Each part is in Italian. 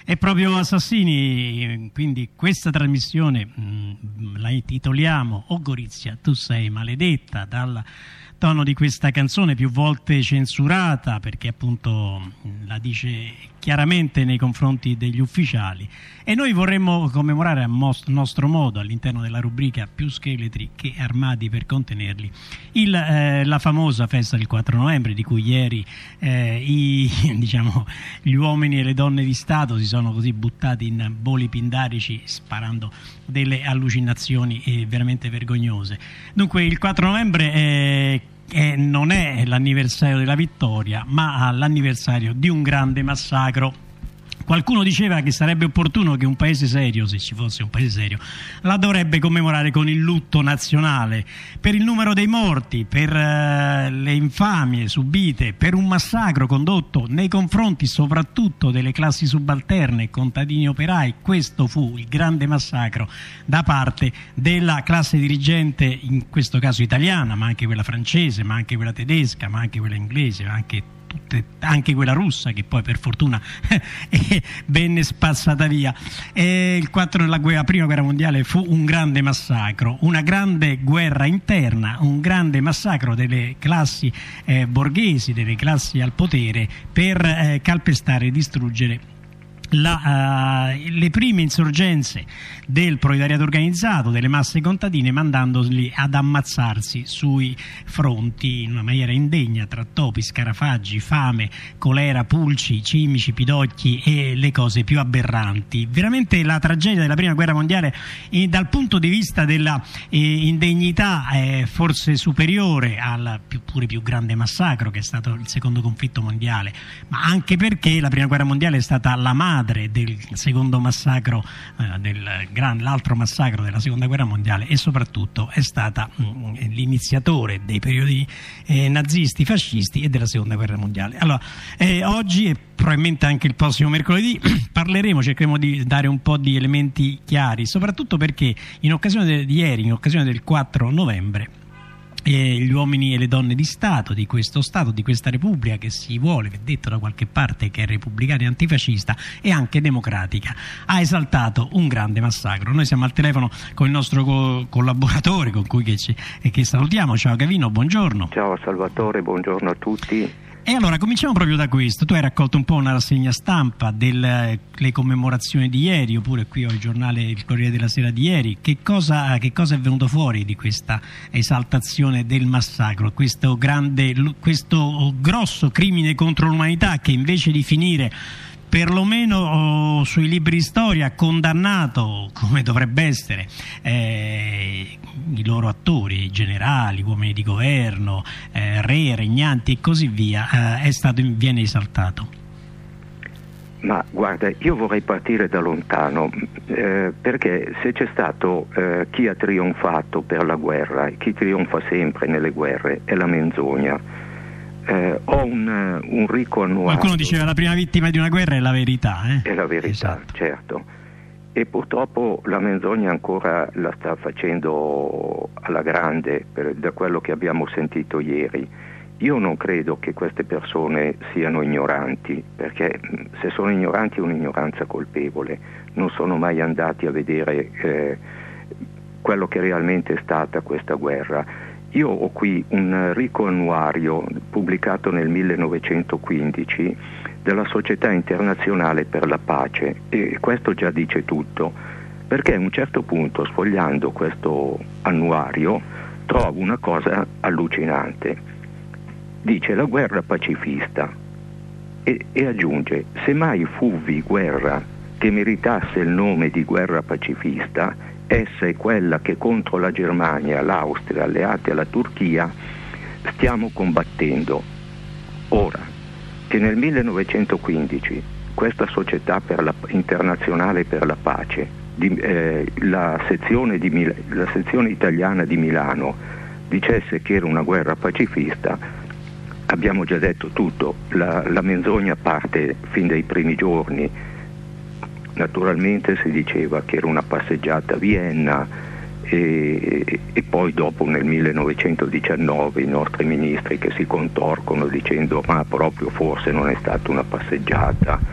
È proprio Assassini, quindi questa trasmissione la intitoliamo "O Gorizia, tu sei maledetta", dal tono di questa canzone più volte censurata, perché appunto la dice chiaramente nei confronti degli ufficiali, e noi vorremmo commemorare a nostro modo, all'interno della rubrica "Più scheletri che armati per contenerli", la famosa festa del 4 novembre, di cui ieri gli uomini e le donne di Stato si sono così buttati in voli pindarici, sparando delle allucinazioni veramente vergognose. Dunque il 4 novembre non è l'anniversario della vittoria, ma l'anniversario di un grande massacro. Qualcuno diceva che sarebbe opportuno che un paese serio, se ci fosse un paese serio, la dovrebbe commemorare con il lutto nazionale, per il numero dei morti, per le infamie subite, per un massacro condotto nei confronti soprattutto delle classi subalterne, contadini operai. Questo fu il grande massacro da parte della classe dirigente, in questo caso italiana, ma anche quella francese, ma anche quella tedesca, ma anche quella inglese, ma anche quella russa, che poi per fortuna venne spazzata via. La prima guerra mondiale fu un grande massacro, una grande guerra interna, un grande massacro delle classi borghesi, delle classi al potere, per calpestare e distruggere le prime insorgenze del proletariato organizzato, delle masse contadine, mandandoli ad ammazzarsi sui fronti in una maniera indegna, tra topi, scarafaggi, fame, colera, pulci, cimici, pidocchi e le cose più aberranti. Veramente la tragedia della prima guerra mondiale, dal punto di vista della indegnità, è forse superiore al pure più grande massacro che è stato il secondo conflitto mondiale, ma anche perché la prima guerra mondiale è stata la madre del secondo massacro, l'altro massacro della seconda guerra mondiale, e soprattutto è stata l'iniziatore dei periodi nazisti, fascisti e della seconda guerra mondiale. Allora, oggi e probabilmente anche il prossimo mercoledì cercheremo di dare un po' di elementi chiari, soprattutto perché in occasione di ieri, in occasione del 4 novembre, gli uomini e le donne di Stato, di questo Stato, di questa Repubblica che si vuole, è detto da qualche parte che è repubblicana e antifascista e anche democratica, ha esaltato un grande massacro. Noi siamo al telefono con il nostro collaboratore, con cui che salutiamo. Ciao Gavino, buongiorno. Ciao Salvatore, buongiorno a tutti. E allora cominciamo proprio da questo. Tu hai raccolto un po' una rassegna stampa delle commemorazioni di ieri, oppure qui ho il giornale Il Corriere della Sera di ieri. Che cosa è venuto fuori di questa esaltazione del massacro, questo grosso crimine contro l'umanità, che invece di finire perlomeno sui libri di storia condannato come dovrebbe essere, i loro attori, generali, uomini di governo, re, regnanti e così via, viene esaltato? Ma guarda, io vorrei partire da lontano, perché se c'è stato chi ha trionfato per la guerra, e chi trionfa sempre nelle guerre, è la menzogna. Ho un ricco annuario. Qualcuno diceva la prima vittima di una guerra è la verità. È la verità, esatto. Certo. E purtroppo la menzogna ancora la sta facendo alla grande, da quello che abbiamo sentito ieri. Io non credo che queste persone siano ignoranti, perché se sono ignoranti è un'ignoranza colpevole, non sono mai andati a vedere quello che realmente è stata questa guerra. Io ho qui un ricco annuario pubblicato nel 1915 della Società Internazionale per la Pace, e questo già dice tutto, perché a un certo punto, sfogliando questo annuario, trovo una cosa allucinante. Dice la guerra pacifista e aggiunge: se mai fuvi guerra che meritasse il nome di guerra pacifista, essa è quella che contro la Germania, l'Austria, alleati alla Turchia, stiamo combattendo. Ora, che nel 1915 questa società internazionale per la pace, la sezione italiana di Milano, dicesse che era una guerra pacifista, abbiamo già detto tutto. La menzogna parte fin dai primi giorni. Naturalmente si diceva che era una passeggiata a Vienna, e poi dopo nel 1919 i nostri ministri che si contorcono dicendo ma proprio forse non è stata una passeggiata,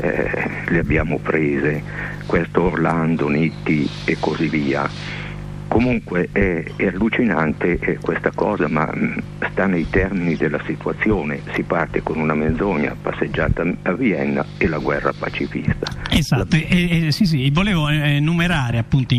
le abbiamo prese, questo Orlando, Nitti e così via. Comunque è allucinante questa cosa, ma sta nei termini della situazione. Si parte con una menzogna, passeggiata a Vienna e la guerra pacifista. Esatto, sì, volevo enumerare appunto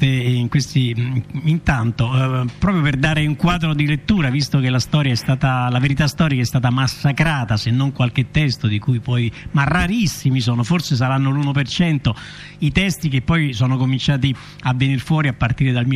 intanto proprio per dare un quadro di lettura, visto che la verità storica è stata massacrata, se non qualche testo di cui poi, ma rarissimi sono, forse saranno l'1%, i testi che poi sono cominciati a venire fuori a partire dal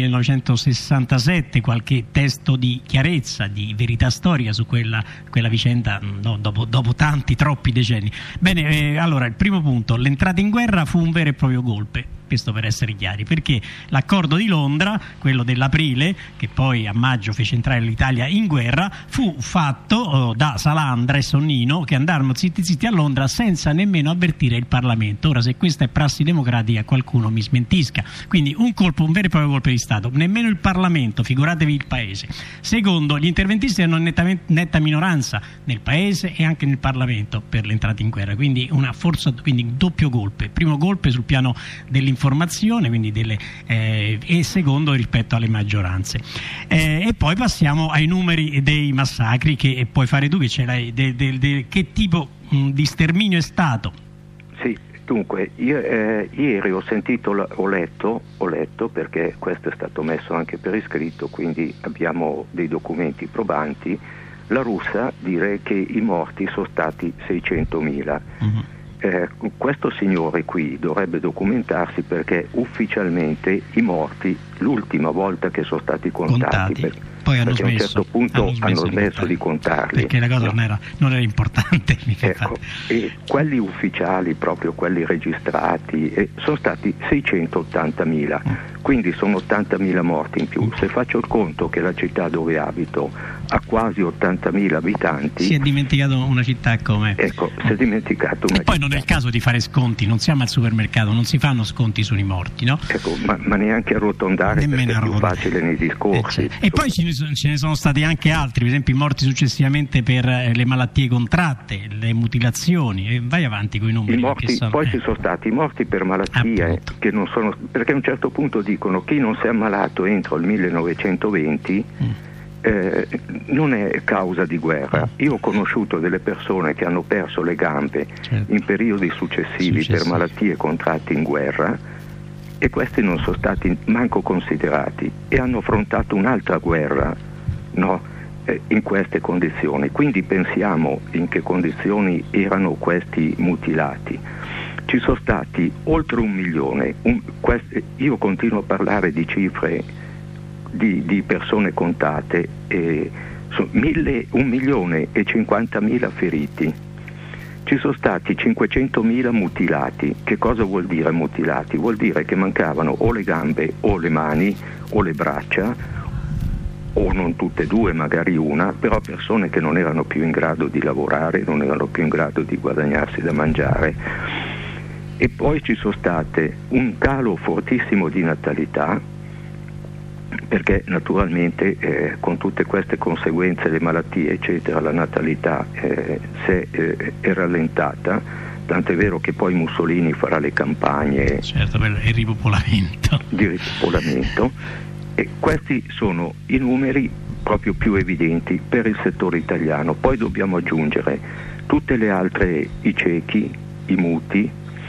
1967, qualche testo di chiarezza, di verità storica su quella vicenda, no, dopo troppi decenni. Bene, allora il primo punto, l'entrata in guerra fu un vero e proprio golpe. Questo per essere chiari, perché l'accordo di Londra, quello dell'aprile, che poi a maggio fece entrare l'Italia in guerra, fu fatto da Salandra e Sonnino, che andarono zitti a Londra senza nemmeno avvertire il Parlamento. Ora, se questa è prassi democratica, qualcuno mi smentisca. Quindi un vero e proprio colpo di Stato, nemmeno il Parlamento, figuratevi il Paese. Secondo, gli interventisti erano netta minoranza nel Paese e anche nel Parlamento per l'entrata in guerra, quindi quindi doppio golpe. Primo golpe sul piano dell'informazione, quindi e secondo rispetto alle maggioranze. E poi passiamo ai numeri dei massacri, che puoi fare tu, che ce l'hai, che tipo di sterminio è stato? Sì, dunque, ieri ho letto, perché questo è stato messo anche per iscritto, quindi abbiamo dei documenti probanti, la Russia dire che i morti sono stati 600.000. Questo signore qui dovrebbe documentarsi, perché ufficialmente i morti l'ultima volta che sono stati contati. Poi perché a un certo punto hanno smesso di contarli, perché la cosa non era importante. Ecco, e quelli ufficiali, proprio quelli registrati, sono stati 680.000, quindi sono 80.000 morti in più. Se faccio il conto che la città dove abito ha quasi 80.000 abitanti, si è dimenticato una città come. Ecco, si è dimenticato una città. Poi non è il caso di fare sconti, non siamo al supermercato, non si fanno sconti sui morti, no? Ecco, ma neanche arrotondare, perché è più facile nei discorsi. E poi ce ne sono stati anche altri, per esempio i morti successivamente per le malattie contratte, le mutilazioni, e vai avanti con i numeri. Poi ci sono stati i morti per malattie che non sono, perché a un certo punto dicono chi non si è ammalato entro il 1920 non è causa di guerra. Io ho conosciuto delle persone che hanno perso le gambe in periodi successivi per malattie contratte in guerra, e questi non sono stati manco considerati e hanno affrontato un'altra guerra, no? In queste condizioni. Quindi pensiamo in che condizioni erano questi mutilati. Ci sono stati oltre 1 milione, io continuo a parlare di cifre di persone contate, 1.050.000 feriti. Ci sono stati 500.000 mutilati. Che cosa vuol dire mutilati? Vuol dire che mancavano o le gambe o le mani o le braccia, o non tutte e due, magari una, però persone che non erano più in grado di lavorare, non erano più in grado di guadagnarsi da mangiare. E poi ci sono state un calo fortissimo di natalità, perché naturalmente con tutte queste conseguenze, le malattie eccetera, la natalità è rallentata, tant'è vero che poi Mussolini farà le campagne per il ripopolamento. Di ripopolamento, e questi sono i numeri proprio più evidenti per il settore italiano. Poi dobbiamo aggiungere tutte le altre, i ciechi, i muti,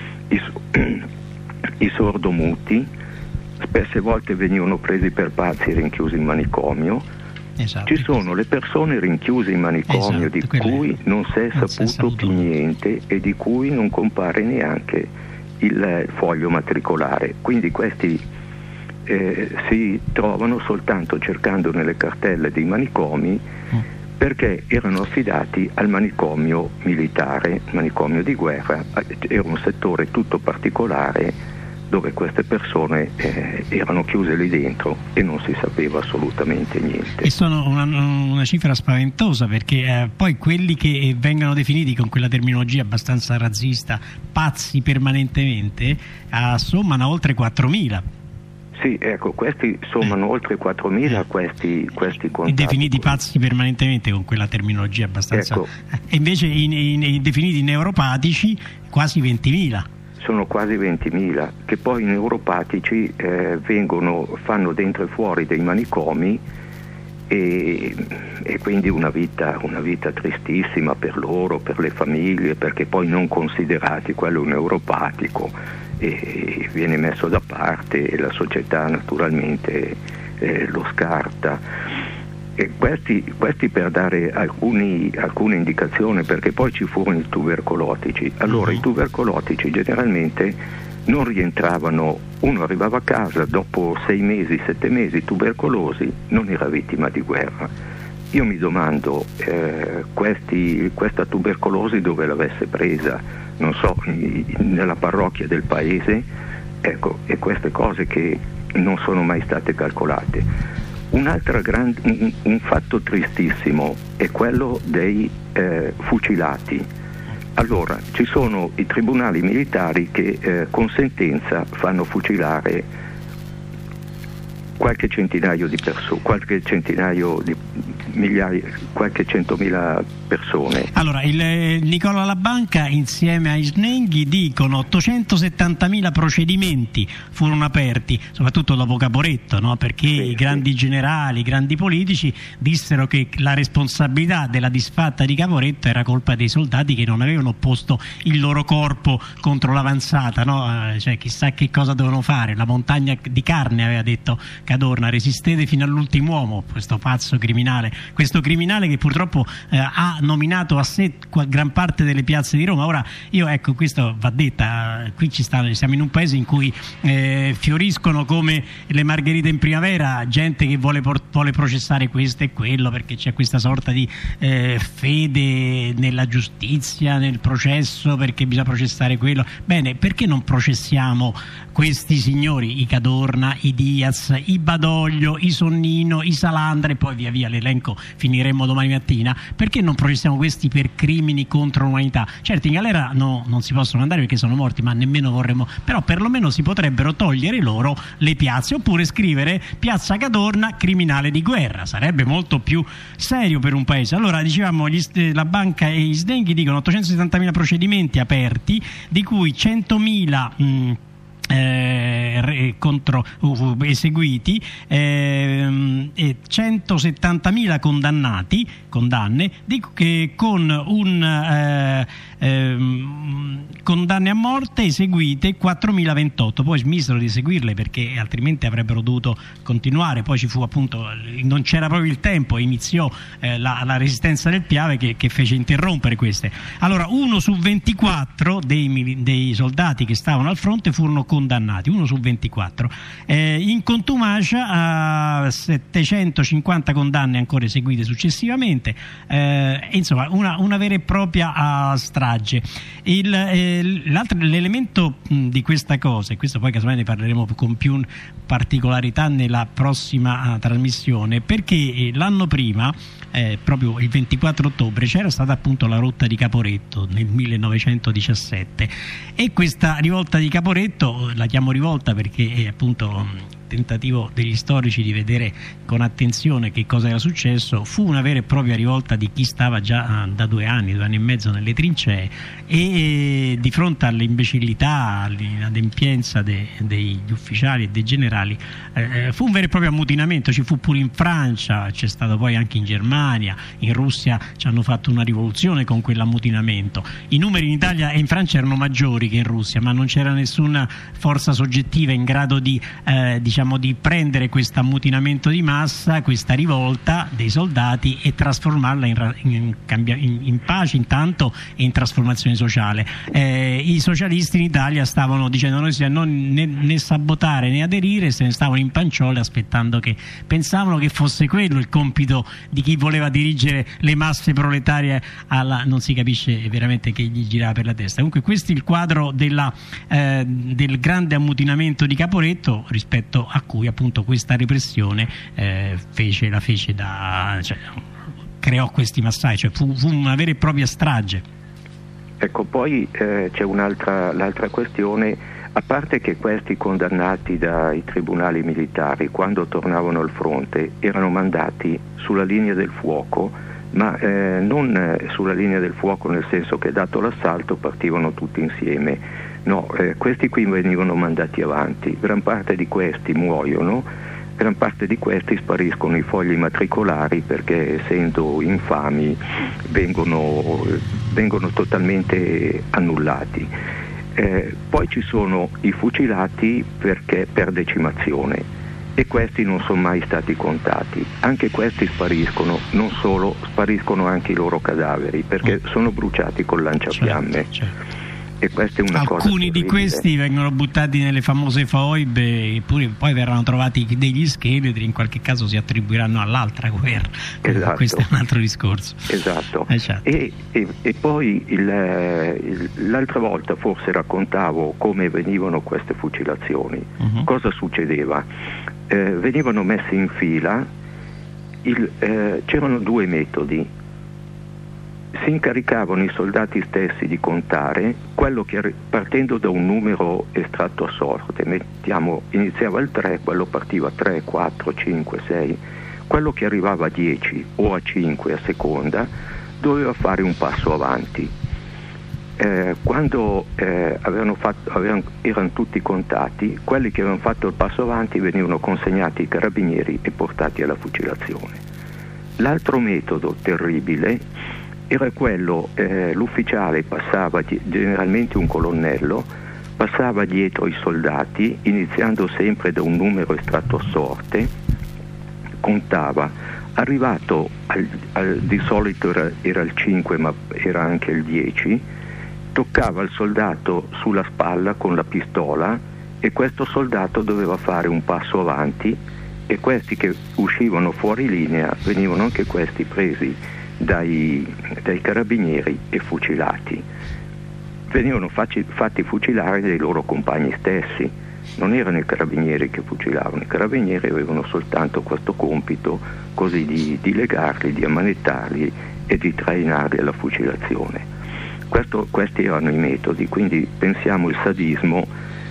i sordomuti, spesse volte venivano presi per pazzi e rinchiusi in manicomio. Esatto. Ci sono le persone rinchiuse in manicomio, di cui non si è saputo più niente e di cui non compare neanche il foglio matricolare. Quindi questi si trovano soltanto cercando nelle cartelle dei manicomi, perché erano affidati al manicomio militare, manicomio di guerra. Era un settore tutto particolare dove queste persone erano chiuse lì dentro e non si sapeva assolutamente niente. E sono una cifra spaventosa, perché poi quelli che vengono definiti con quella terminologia abbastanza razzista pazzi permanentemente assommano oltre 4.000. Sì, ecco, questi sommano oltre 4.000 questi contatti. Definiti pazzi permanentemente con quella terminologia abbastanza... Ecco. E invece definiti neuropatici quasi 20.000. Sono quasi 20.000, che poi i neuropatici fanno dentro e fuori dei manicomi e quindi una vita tristissima per loro, per le famiglie, perché poi non considerati quello neuropatico e viene messo da parte e la società naturalmente lo scarta. E questi per dare alcune indicazioni, perché poi ci furono i tubercolotici. Allora i tubercolotici generalmente non rientravano, uno arrivava a casa dopo 6 mesi, 7 mesi tubercolosi, non era vittima di guerra. Io mi domando questa tubercolosi dove l'avesse presa, non so, nella parrocchia del paese, ecco, e queste cose che non sono mai state calcolate. Un fatto tristissimo è quello dei fucilati. Allora, ci sono i tribunali militari che con sentenza fanno fucilare qualche centinaio di persone, qualche centomila persone. Allora, il Nicola Labanca insieme a Snenghi dicono 870.000 procedimenti furono aperti, soprattutto dopo Caporetto, no? Perché i grandi generali, i grandi politici dissero che la responsabilità della disfatta di Caporetto era colpa dei soldati che non avevano posto il loro corpo contro l'avanzata, no? Cioè, chissà che cosa dovevano fare. La montagna di carne, aveva detto Cadorna, resistete fino all'ultimo uomo. Questo pazzo criminale, questo criminale che purtroppo ha nominato a sé gran parte delle piazze di Roma. Ora io, ecco, questo va detta, qui siamo in un paese in cui fioriscono come le margherite in primavera gente che vuole processare questo e quello, perché c'è questa sorta di fede nella giustizia, nel processo, perché bisogna processare quello. Bene, perché non processiamo questi signori, i Cadorna, i Diaz, i Badoglio, i Sonnino, i Salandra, e poi via via l'elenco finiremmo domani mattina? Perché non processiamo questi per crimini contro l'umanità? Certo, in galera non si possono andare perché sono morti, ma nemmeno vorremmo, però perlomeno si potrebbero togliere loro le piazze, oppure scrivere Piazza Cadorna criminale di guerra, sarebbe molto più serio per un paese. Allora, dicevamo, la banca e gli Snenghi dicono 870.000 procedimenti aperti, di cui 100.000 eseguiti e 170.000 condanne con condanne a morte eseguite 4.028. Poi smisero di eseguirle perché altrimenti avrebbero dovuto continuare. Poi ci fu, appunto, non c'era proprio il tempo, iniziò la resistenza del Piave che fece interrompere queste. Allora, 1 su 24 dei soldati che stavano al fronte furono condannati, 1 su 24. In contumacia 750 condanne ancora eseguite successivamente, insomma una vera e propria strage. L'elemento di questa cosa, e questo poi casomai ne parleremo con più particolarità nella prossima trasmissione, perché l'anno prima, proprio il 24 ottobre, c'era stata appunto la rotta di Caporetto nel 1917, e questa rivolta di Caporetto, la chiamo rivolta perché è appunto tentativo degli storici di vedere con attenzione che cosa era successo, fu una vera e propria rivolta di chi stava già da 2 anni e mezzo nelle trincee, e di fronte all'imbecillità, all'inadempienza degli ufficiali e dei generali, fu un vero e proprio ammutinamento. Ci fu pure in Francia, c'è stato poi anche in Germania, in Russia ci hanno fatto una rivoluzione con quell'ammutinamento. I numeri in Italia e in Francia erano maggiori che in Russia, ma non c'era nessuna forza soggettiva in grado di prendere questo ammutinamento di massa, questa rivolta dei soldati, e trasformarla in pace intanto e in trasformazione sociale. I socialisti in Italia stavano dicendo noi non né sabotare né aderire, se ne stavano in panciole aspettando pensavano che fosse quello il compito di chi voleva dirigere le masse proletarie non si capisce veramente che gli girava per la testa. Comunque questo è il quadro del grande ammutinamento di Caporetto, rispetto a cui appunto questa repressione creò questi massacri, cioè fu una vera e propria strage. Ecco, poi c'è l'altra questione. a parte che questi condannati dai tribunali militari, quando tornavano al fronte, erano mandati sulla linea del fuoco, ma non sulla linea del fuoco nel senso che dato l'assalto partivano tutti insieme. No, questi qui venivano mandati avanti, gran parte di questi muoiono, gran parte di questi spariscono i fogli immatricolari perché essendo infami vengono totalmente annullati. Poi ci sono i fucilati perché per decimazione e questi non sono mai stati contati, anche questi spariscono, non solo, spariscono anche i loro cadaveri perché sono bruciati col lanciafiamme. Certo. E questa è una cosa alcuni di questi vengono buttati nelle famose foibe eppure poi verranno trovati degli scheletri, in qualche caso si attribuiranno all'altra guerra. Esatto. Questo è un altro discorso. Esatto. Certo. E poi l'altra volta forse raccontavo come venivano queste fucilazioni. Cosa succedeva? Venivano messi in fila, c'erano due metodi. Si incaricavano i soldati stessi di contare quello che partendo da un numero estratto a sorte, iniziava il 3, quello partiva 3, 4, 5, 6, quello che arrivava a 10 o a 5 a seconda doveva fare un passo avanti. Quando erano tutti contati, quelli che avevano fatto il passo avanti venivano consegnati ai carabinieri e portati alla fucilazione. L'altro metodo terribile era quello, l'ufficiale passava, generalmente un colonnello, passava dietro i soldati, iniziando sempre da un numero estratto a sorte, contava, arrivato di solito era il 5 ma era anche il 10, toccava il soldato sulla spalla con la pistola e questo soldato doveva fare un passo avanti e questi che uscivano fuori linea venivano anche questi presi dai carabinieri e fucilati. Venivano fatti fucilare dai loro compagni stessi, non erano i carabinieri che fucilavano, i carabinieri avevano soltanto questo compito così di legarli, di ammanettarli e di trainarli alla fucilazione. Questi erano i metodi, quindi pensiamo il sadismo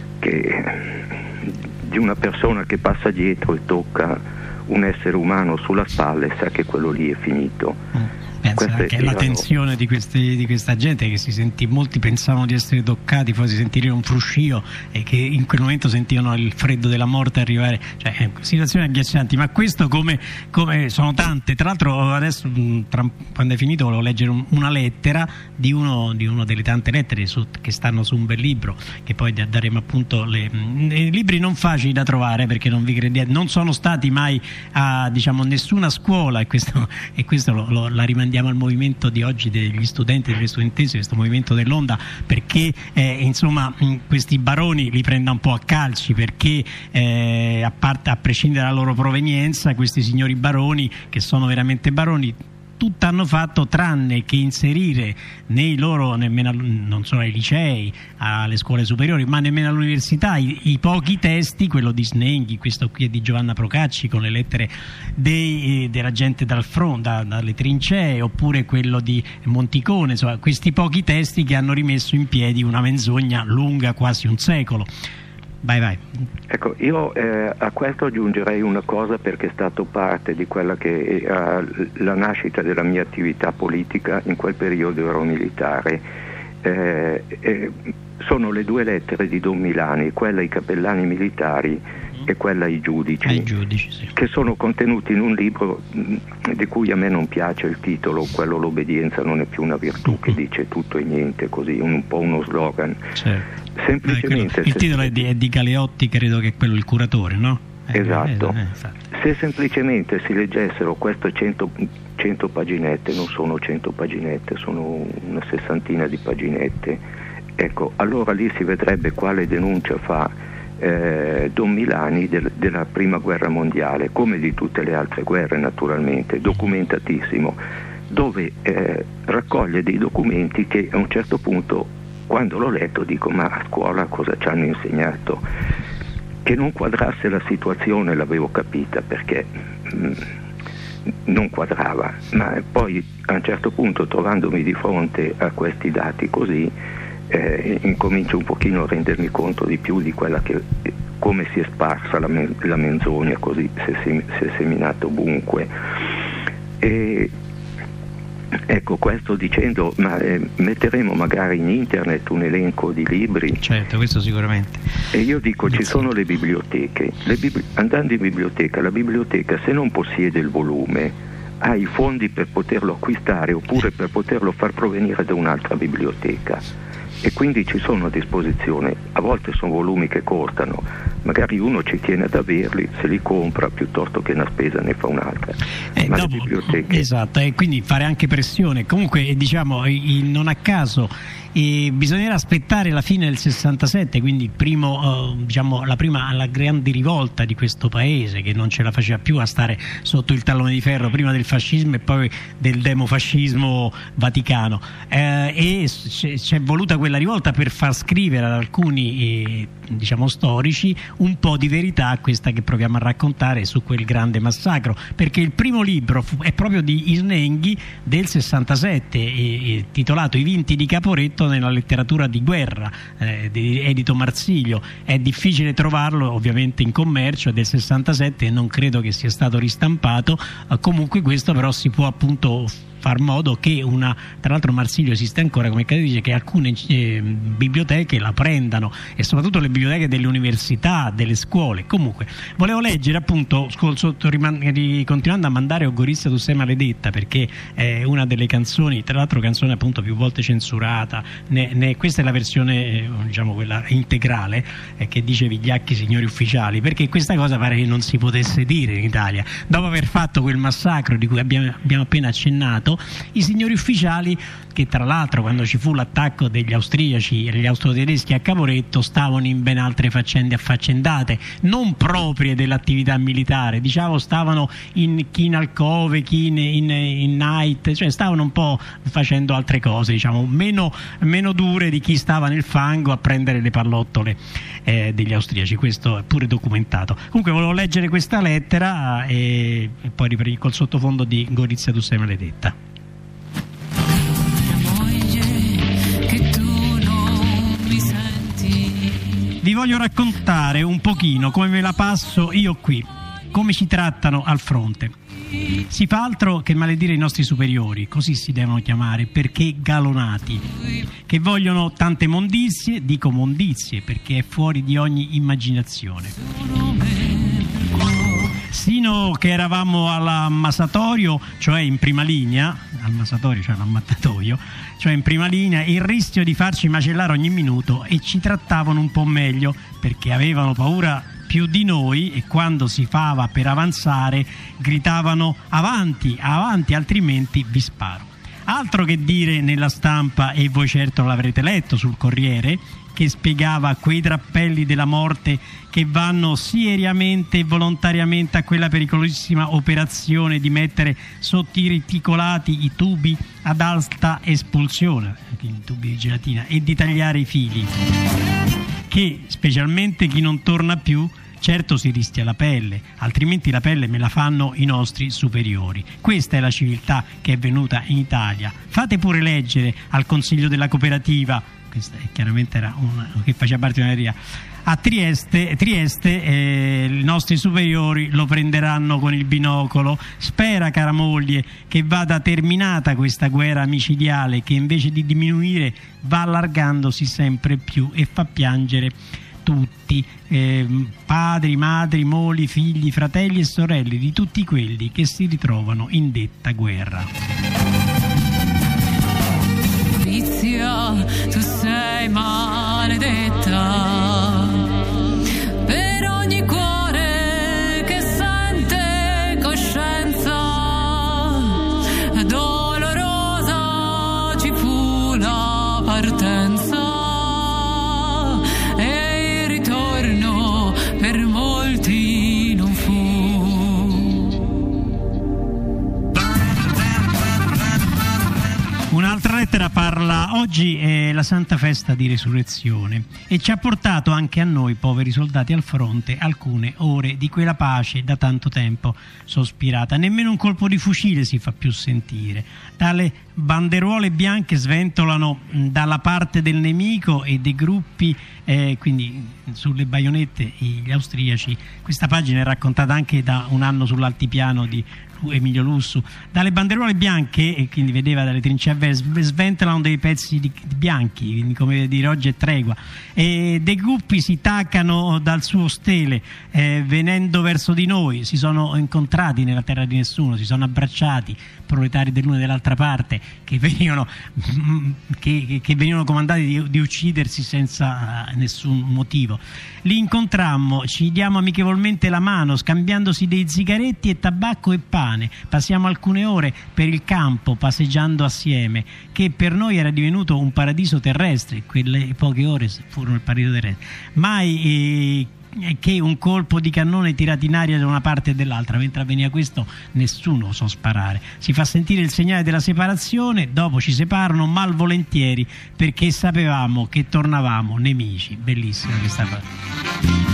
di una persona che passa dietro e tocca un essere umano sulla spalla e sa che quello lì è finito. Penso anche alla tensione di questa gente che molti pensavano di essere toccati, poi si sentirono un fruscio e che in quel momento sentivano il freddo della morte arrivare, cioè situazioni agghiaccianti, ma questo come sono tante. Tra l'altro adesso quando è finito volevo leggere una lettera di una delle tante lettere che stanno su un bel libro che poi daremo appunto libri non facili da trovare perché non vi crediate, non sono stati mai a nessuna scuola e questo la rimandiamo al movimento di oggi degli studenti, delle studentesse, questo movimento dell'onda, perché questi baroni li prenda un po' a calci, perché a prescindere dalla loro provenienza questi signori baroni, che sono veramente baroni, tutto hanno fatto tranne che inserire nei loro, nemmeno non solo ai licei, alle scuole superiori, ma nemmeno all'università, i pochi testi, quello di Snenghi, questo qui è di Giovanna Procacci con le lettere della gente dal fronte, dalle trincee, oppure quello di Monticone, insomma questi pochi testi che hanno rimesso in piedi una menzogna lunga quasi un secolo. Vai. Ecco, io a questo aggiungerei una cosa perché è stato parte di quella che era la nascita della mia attività politica, in quel periodo ero militare. Sono le due lettere di Don Milani, quella ai cappellani militari e quella ai giudici, sì. Che sono contenuti in un libro di cui a me non piace il titolo, quello "L'obbedienza non è più una virtù", che dice tutto e niente, così un po' uno slogan. Certo. Semplicemente il titolo è di Galeotti, credo che è quello il curatore, no? Esatto. Se semplicemente si leggessero queste 100 paginette, non sono 100 paginette, sono una sessantina di paginette, ecco, allora lì si vedrebbe quale denuncia fa Don Milani della prima guerra mondiale, come di tutte le altre guerre naturalmente, documentatissimo, dove raccoglie dei documenti che a un certo punto, quando l'ho letto, dico: ma a scuola cosa ci hanno insegnato? Che non quadrasse la situazione l'avevo capita, perché non quadrava, ma poi a un certo punto, trovandomi di fronte a questi dati così, incomincio un pochino a rendermi conto di più di quella come si è sparsa la menzogna, così si è seminato ovunque. E ecco, questo dicendo, ma metteremo magari in internet un elenco di libri. Certo, questo sicuramente. E io dico, ci sono le biblioteche. Andando in biblioteca, la biblioteca, se non possiede il volume, ha i fondi per poterlo acquistare oppure per poterlo far provenire da un'altra biblioteca. E quindi ci sono a disposizione, a volte sono volumi che costano, magari uno ci tiene ad averli, se li compra piuttosto che una spesa ne fa un'altra. Ma dopo, le biblioteche... Esatto, e quindi fare anche pressione. Comunque diciamo, non a caso bisognerà aspettare la fine del 67, quindi il primo, la grande rivolta di questo paese, che non ce la faceva più a stare sotto il tallone di ferro prima del fascismo e poi del demofascismo vaticano, e c'è voluta quella rivolta per far scrivere ad alcuni storici un po' di verità, questa che proviamo a raccontare su quel grande massacro, perché il primo libro è proprio di Isnenghi del 67, titolato I vinti di Caporetto nella letteratura di guerra, di Edito Marsiglio. È difficile trovarlo ovviamente in commercio, è del 67 e non credo che sia stato ristampato. Comunque questo però si può appunto far modo che tra l'altro Marsiglio esiste ancora, come dice, che alcune biblioteche la prendano, e soprattutto le biblioteche delle università, delle scuole. Comunque volevo leggere appunto, continuando a mandare O Gorizia tu sei maledetta, perché è una delle canzoni, tra l'altro canzone appunto più volte censurata, questa è la versione quella integrale, che dice Vigliacchi signori ufficiali, perché questa cosa pare che non si potesse dire in Italia dopo aver fatto quel massacro di cui abbiamo appena accennato. I signori ufficiali, che tra l'altro quando ci fu l'attacco degli austriaci e gli austro-tedeschi a Caporetto stavano in ben altre faccende affaccendate, non proprie dell'attività militare, stavano chi in alcove, chi in night, cioè stavano un po' facendo altre cose, meno dure di chi stava nel fango a prendere le pallottole degli austriaci. Questo è pure documentato. Comunque volevo leggere questa lettera e poi riprendo col sottofondo di Gorizia tu sei maledetta. Vi voglio raccontare un pochino come me la passo io qui, come ci trattano al fronte. Si fa altro che maledire i nostri superiori, così si devono chiamare, perché galonati, che vogliono tante mondizie, dico mondizie perché è fuori di ogni immaginazione. Sino che eravamo all'ammassatorio, cioè in prima linea, l'ammattatoio, cioè in prima linea, il rischio di farci macellare ogni minuto, e ci trattavano un po' meglio perché avevano paura più di noi, e quando si fava per avanzare gridavano avanti, avanti, altrimenti vi sparo. Altro che dire nella stampa, e voi certo l'avrete letto sul Corriere, che spiegava quei drappelli della morte che vanno seriamente e volontariamente a quella pericolosissima operazione di mettere sotto i reticolati i tubi ad alta espulsione, i tubi di gelatina, e di tagliare i fili, che specialmente chi non torna più certo si rischia la pelle, altrimenti la pelle me la fanno i nostri superiori. Questa è la civiltà che è venuta in Italia. Fate pure leggere al Consiglio della Cooperativa, questa chiaramente era che faceva parte di una teoria, a Trieste i nostri superiori lo prenderanno con il binocolo. Spera, cara moglie, che vada terminata questa guerra micidiale che invece di diminuire va allargandosi sempre più e fa piangere tutti, padri, madri, mogli, figli, fratelli e sorelle di tutti quelli che si ritrovano in detta guerra. Gorizia, tu sei maledetta per ogni cuore che sente coscienza dolorosa. Ci fu la partenza e il ritorno per molti non fu. Un'altra lettera parla oggi è la Santa Festa di Resurrezione e ci ha portato anche a noi, poveri soldati al fronte, alcune ore di quella pace da tanto tempo sospirata. Nemmeno un colpo di fucile si fa più sentire. Dalle banderuole bianche sventolano dalla parte del nemico e dei gruppi, quindi sulle baionette gli austriaci. Questa pagina è raccontata anche da Un anno sull'altipiano di Emilio Lussu. Dalle banderuole bianche, e quindi vedeva dalle trincee, sventolano dei pezzi di bianchi, come dire oggi è tregua, e dei gruppi si taccano dal suo stele venendo verso di noi. Si sono incontrati nella terra di nessuno, si sono abbracciati, proletari dell'una e dell'altra parte, che venivano comandati di uccidersi senza nessun motivo. Li incontrammo, ci diamo amichevolmente la mano, scambiandosi dei zigaretti e tabacco e pane. Passiamo alcune ore per il campo passeggiando assieme, che per noi era divenuto un paradiso terrestre. Quelle poche ore furono il paradiso terrestre. Mai che un colpo di cannone tirato in aria da una parte e dall'altra. Mentre avveniva questo nessuno osò sparare. Si fa sentire il segnale della separazione, dopo ci separarono malvolentieri perché sapevamo che tornavamo nemici. Bellissima questa cosa.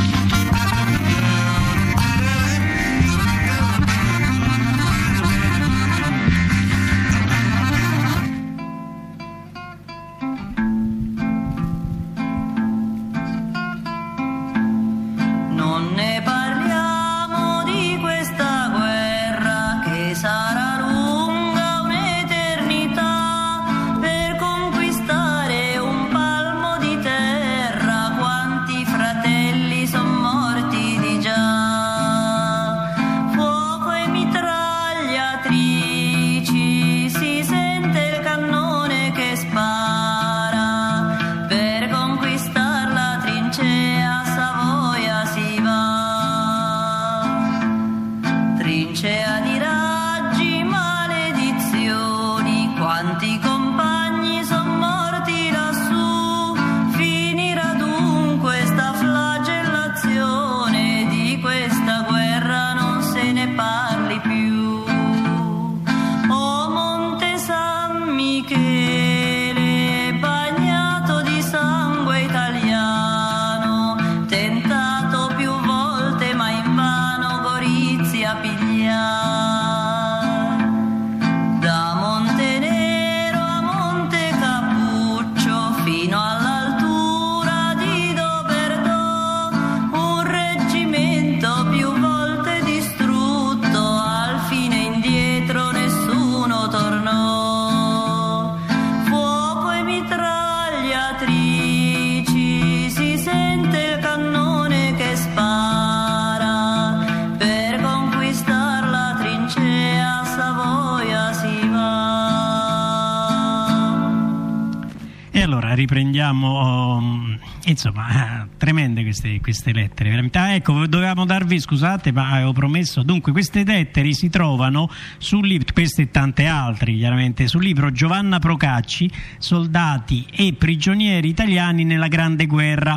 Riprendiamo, insomma, tremende queste lettere, veramente. Ecco, dovevamo darvi, scusate, ma avevo promesso. Dunque, queste lettere si trovano sul libro, queste e tante altre, chiaramente, sul libro Giovanna Procacci, Soldati e prigionieri italiani nella Grande Guerra,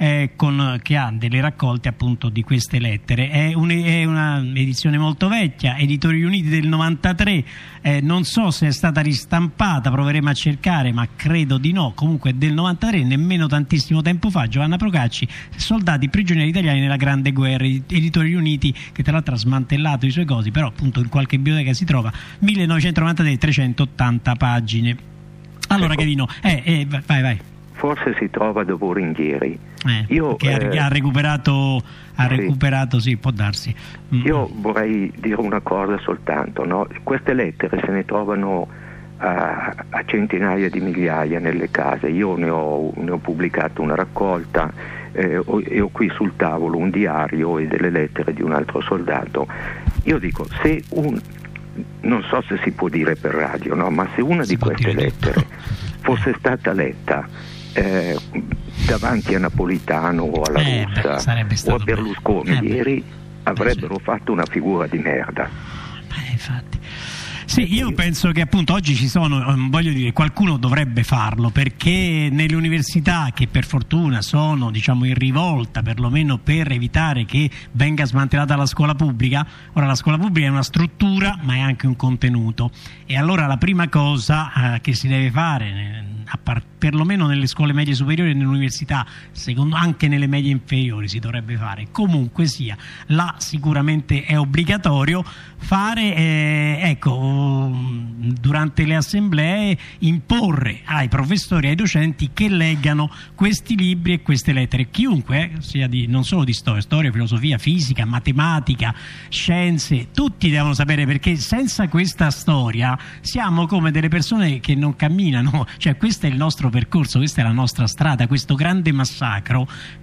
che ha delle raccolte appunto di queste lettere. È una edizione molto vecchia, Editori Uniti del 93, non so se è stata ristampata, proveremo a cercare, ma credo di no. Comunque del 93, nemmeno tantissimo tempo fa. Giovanna Procacci, Soldati prigionieri italiani nella Grande Guerra, Editori Uniti, che tra l'altro ha smantellato i suoi cosi, però appunto in qualche biblioteca si trova, 1993, 380 pagine. Allora, ecco. Gavino, vai. Forse si trova da Voringhieri. Ha recuperato, sì, può darsi. Io vorrei dire una cosa soltanto, no? Queste lettere se ne trovano a centinaia di migliaia nelle case. Io ne ho pubblicato una raccolta e ho qui sul tavolo un diario e delle lettere di un altro soldato. Io dico, non so se si può dire per radio, no? Ma se una di queste lettere fosse stata letta davanti a Napolitano o alla Russa o a Berlusconi ieri, avrebbero fatto una figura di merda. Infatti. Sì, io penso che appunto oggi ci sono, voglio dire, qualcuno dovrebbe farlo, perché nelle università, che per fortuna sono, diciamo, in rivolta perlomeno per evitare che venga smantellata la scuola pubblica. Ora, la scuola pubblica è una struttura ma è anche un contenuto, e allora la prima cosa che si deve fare perlomeno nelle scuole medie superiori e nell'università, secondo anche nelle medie inferiori si dovrebbe fare. Comunque sia, là sicuramente è obbligatorio fare, durante le assemblee imporre ai professori e ai docenti che leggano questi libri e queste lettere. Chiunque, sia non solo di storia, filosofia, fisica, matematica, scienze, tutti devono sapere, perché senza questa storia siamo come delle persone che non camminano, cioè questo è il nostro percorso, questa è la nostra strada. Questo grande massacro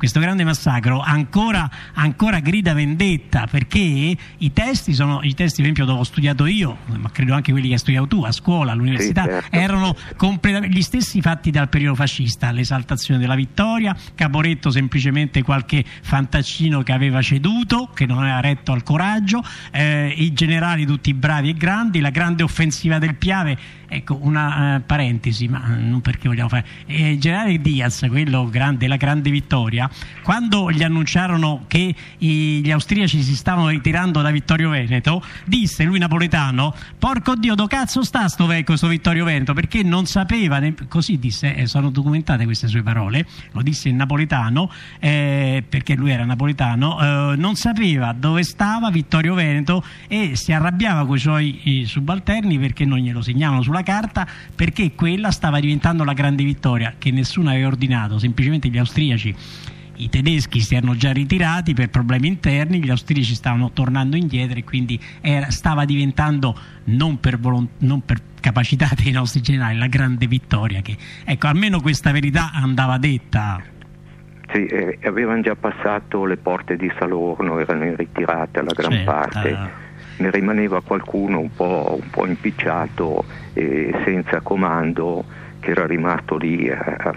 ancora grida vendetta, perché i testi, per esempio, dove ho studiato io, ma credo anche quelli che hai studiato tu a scuola, all'università, sì, certo, erano completamente gli stessi fatti dal periodo fascista: l'esaltazione della vittoria, Caporetto semplicemente qualche fantaccino che aveva ceduto, che non aveva retto al coraggio, i generali tutti bravi e grandi, la grande offensiva del Piave. Ecco, una parentesi, ma non perché vogliamo fare, il generale Diaz, quello grande, la grande vittoria, quando gli annunciarono che gli austriaci si stavano ritirando da Vittorio Veneto, disse lui, napoletano: porco Dio, do cazzo sta sto Vittorio Veneto, perché non sapeva, così disse, sono documentate queste sue parole, lo disse in napoletano, perché lui era napoletano, non sapeva dove stava Vittorio Veneto e si arrabbiava con i suoi subalterni perché non glielo segnavano sulla carta, perché quella stava diventando la grande vittoria che nessuno aveva ordinato, semplicemente gli austriaci. I tedeschi si erano già ritirati per problemi interni, gli austriaci stavano tornando indietro e quindi stava diventando, non per capacità dei nostri generali, la grande vittoria. Che, ecco, almeno questa verità andava detta. Sì, avevano già passato le porte di Salorno, erano ritirate alla gran parte. Ne rimaneva qualcuno un po' impicciato e senza comando, che era rimasto lì a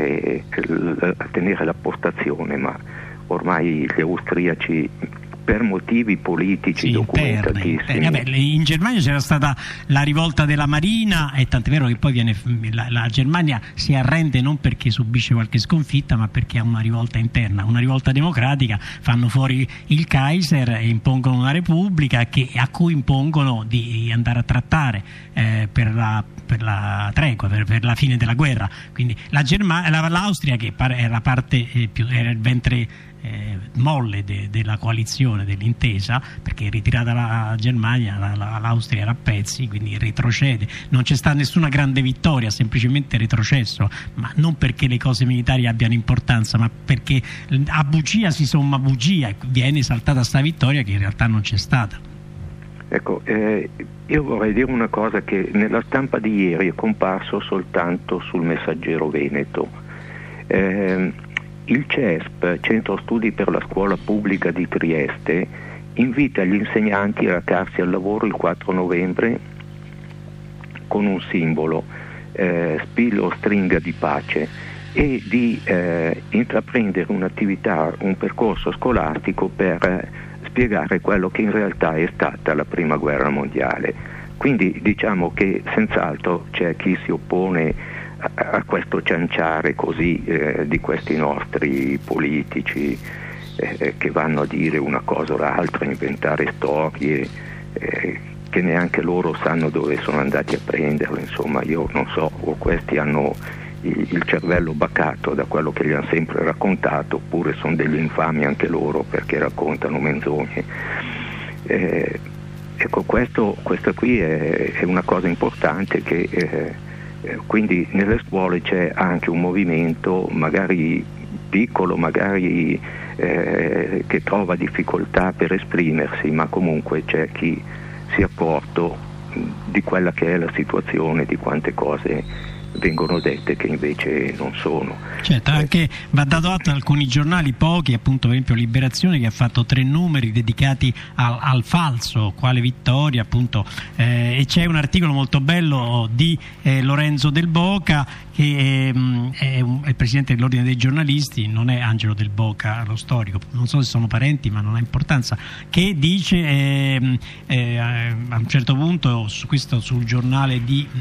tenere la postazione, ma ormai gli austriaci, per motivi politici documentatissimi. In Germania c'era stata la rivolta della Marina, e tant'è vero che poi la Germania si arrende non perché subisce qualche sconfitta, ma perché ha una rivolta interna, una rivolta democratica. Fanno fuori il Kaiser e impongono una repubblica a cui impongono di andare a trattare per la tregua, per la fine della guerra. Quindi l'Austria, che era la parte era il ventre molle della coalizione, dell'intesa, perché ritirata la Germania, l'Austria era a pezzi, quindi retrocede. Non c'è stata nessuna grande vittoria, semplicemente retrocesso, ma non perché le cose militari abbiano importanza, ma perché a bugia si somma bugia e viene esaltata sta vittoria che in realtà non c'è stata. Ecco, io vorrei dire una cosa che nella stampa di ieri è comparso soltanto sul Messaggero Veneto. Il CESP, Centro Studi per la Scuola Pubblica di Trieste, invita gli insegnanti a recarsi al lavoro il 4 novembre con un simbolo, spillo o stringa di pace, e di intraprendere un'attività, un percorso scolastico per spiegare quello che in realtà è stata la Prima Guerra Mondiale. Quindi diciamo che senz'altro c'è chi si oppone a questo cianciare così di questi nostri politici che vanno a dire una cosa o l'altra, inventare storie che neanche loro sanno dove sono andati a prenderle. Insomma, io non so, o questi hanno il cervello bacato da quello che gli hanno sempre raccontato, oppure sono degli infami anche loro perché raccontano menzogne. Ecco, questo qui è una cosa importante, che quindi nelle scuole c'è anche un movimento, magari piccolo, magari che trova difficoltà per esprimersi, ma comunque c'è chi si è accorto di quella che è la situazione, di quante cose vengono dette che invece non sono. Certo, anche va dato atto ad alcuni giornali, pochi, appunto, per esempio Liberazione, che ha fatto 3 numeri dedicati al falso, quale vittoria, appunto, e c'è un articolo molto bello di Lorenzo Del Boca, che è il presidente dell'Ordine dei giornalisti, non è Angelo Del Boca lo storico, non so se sono parenti ma non ha importanza, che dice a un certo punto sul giornale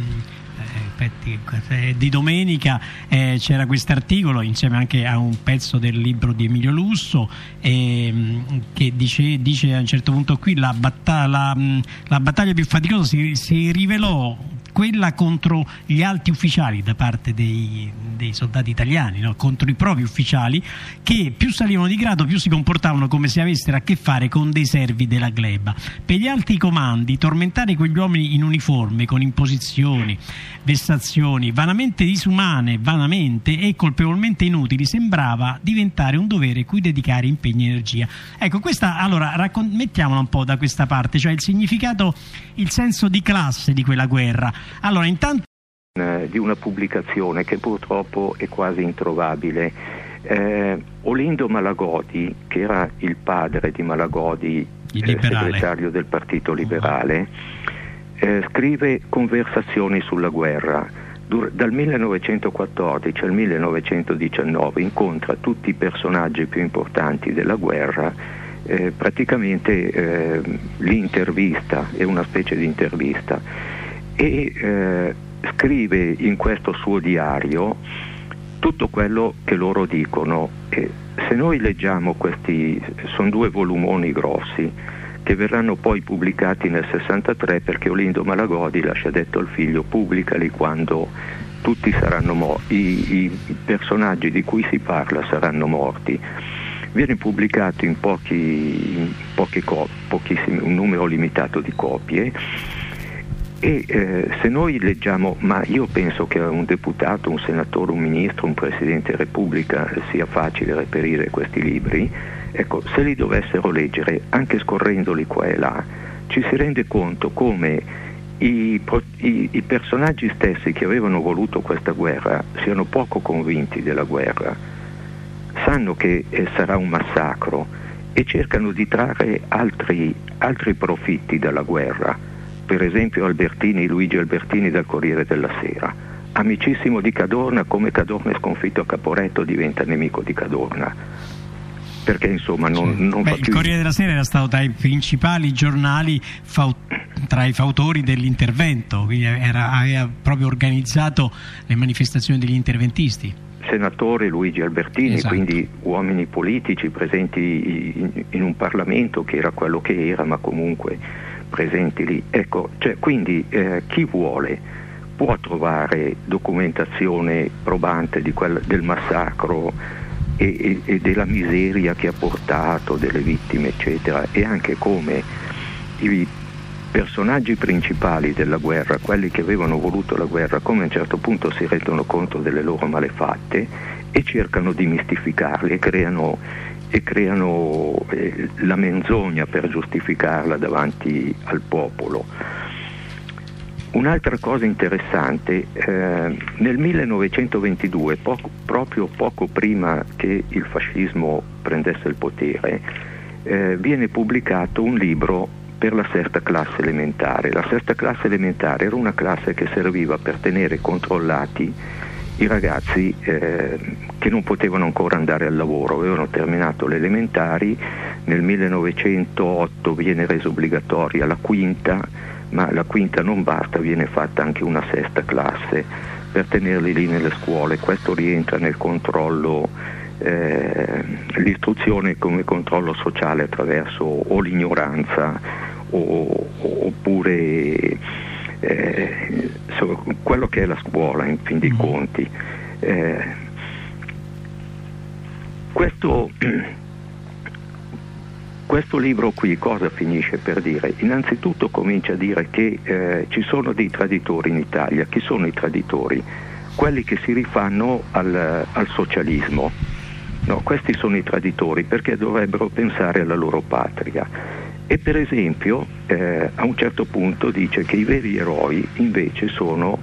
di domenica c'era quest'articolo insieme anche a un pezzo del libro di Emilio Lusso, che dice a un certo punto qui la battaglia più faticosa si rivelò quella contro gli alti ufficiali da parte dei soldati italiani, no? Contro i propri ufficiali, che più salivano di grado più si comportavano come se avessero a che fare con dei servi della gleba. Per gli alti comandi tormentare quegli uomini in uniforme con imposizioni, vessazioni vanamente disumane, vanamente e colpevolmente inutili sembrava diventare un dovere cui dedicare impegno e energia. Ecco, questa, allora mettiamola un po' da questa parte, cioè il significato, il senso di classe di quella guerra. Allora, intanto di una pubblicazione che purtroppo è quasi introvabile. Olindo Malagodi, che era il padre di Malagodi, segretario del Partito Liberale, scrive Conversazioni sulla guerra. Dal 1914 al 1919 incontra tutti i personaggi più importanti della guerra, praticamente li intervista, è una specie di intervista, e scrive in questo suo diario tutto quello che loro dicono. E se noi leggiamo questi, sono 2 volumoni grossi che verranno poi pubblicati nel 63, perché Olindo Malagodi lascia detto al figlio: pubblicali quando tutti saranno morti, i personaggi di cui si parla saranno morti. Viene pubblicato in pochissimi, un numero limitato di copie, e se noi leggiamo, ma io penso che a un deputato, un senatore, un ministro, un presidente della Repubblica sia facile reperire questi libri, ecco, se li dovessero leggere, anche scorrendoli qua e là, ci si rende conto come i personaggi stessi che avevano voluto questa guerra siano poco convinti della guerra, sanno che sarà un massacro e cercano di trarre altri profitti dalla guerra. Per esempio Luigi Albertini dal Corriere della Sera, amicissimo di Cadorna, come Cadorna è sconfitto a Caporetto diventa nemico di Cadorna, perché insomma non fa più. Il Corriere della Sera era stato tra i principali giornali tra i fautori dell'intervento, quindi aveva proprio organizzato le manifestazioni degli interventisti. Senatore Luigi Albertini, esatto. Quindi uomini politici presenti in un Parlamento che era quello che era, ma comunque presenti lì. Ecco, cioè, quindi chi vuole può trovare documentazione probante del massacro e della miseria che ha portato, delle vittime eccetera, e anche come i personaggi principali della guerra, quelli che avevano voluto la guerra, come a un certo punto si rendono conto delle loro malefatte e cercano di mistificarli e creano la menzogna per giustificarla davanti al popolo. Un'altra cosa interessante, nel 1922, proprio poco prima che il fascismo prendesse il potere, viene pubblicato un libro per la sesta classe elementare. La sesta classe elementare era una classe che serviva per tenere controllati i ragazzi che non potevano ancora andare al lavoro, avevano terminato le elementari. Nel 1908 viene resa obbligatoria la quinta, ma la quinta non basta, viene fatta anche una sesta classe per tenerli lì nelle scuole. Questo rientra nel controllo, l'istruzione come controllo sociale attraverso o l'ignoranza oppure quello che è la scuola, in fin dei conti. Questo libro qui cosa finisce per dire? Innanzitutto comincia a dire che ci sono dei traditori in Italia. Chi sono i traditori? Quelli che si rifanno al socialismo. No, questi sono i traditori perché dovrebbero pensare alla loro patria. E per esempio a un certo punto dice che i veri eroi invece sono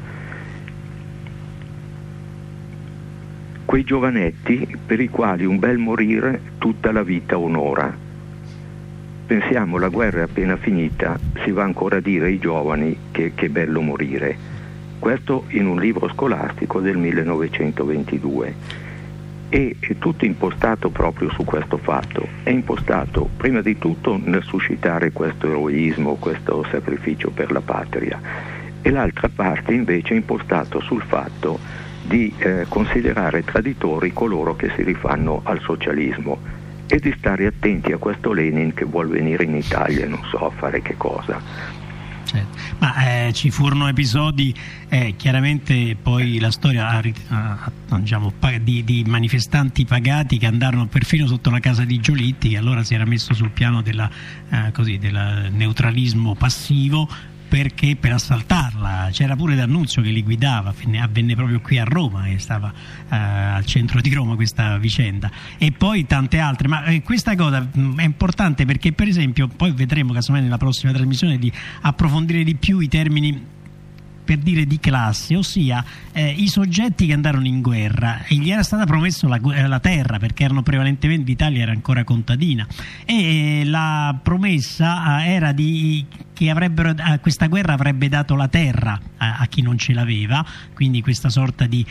quei giovanetti per i quali un bel morire tutta la vita onora. Pensiamo, la guerra è appena finita, si va ancora a dire ai giovani che è bello morire. Questo in un libro scolastico del 1922. E è tutto impostato proprio su questo fatto. È impostato prima di tutto nel suscitare questo eroismo, questo sacrificio per la patria, e l'altra parte invece è impostato sul fatto di considerare traditori coloro che si rifanno al socialismo e di stare attenti a questo Lenin che vuol venire in Italia e non so a fare che cosa. Certo. Ma ci furono episodi, chiaramente poi la storia diciamo, di manifestanti pagati che andarono perfino sotto la casa di Giolitti, che allora si era messo sul piano del neutralismo passivo, perché per assaltarla c'era pure D'Annunzio che li guidava, avvenne proprio qui a Roma, e stava al centro di Roma questa vicenda, e poi tante altre. Ma questa cosa è importante perché, per esempio, poi vedremo casomai nella prossima trasmissione di approfondire di più i termini, per dire, di classe, ossia i soggetti che andarono in guerra, e gli era stata promessa la terra, perché erano prevalentemente, l'Italia era ancora contadina, e la promessa era che questa guerra avrebbe dato la terra a chi non ce l'aveva, quindi questa sorta di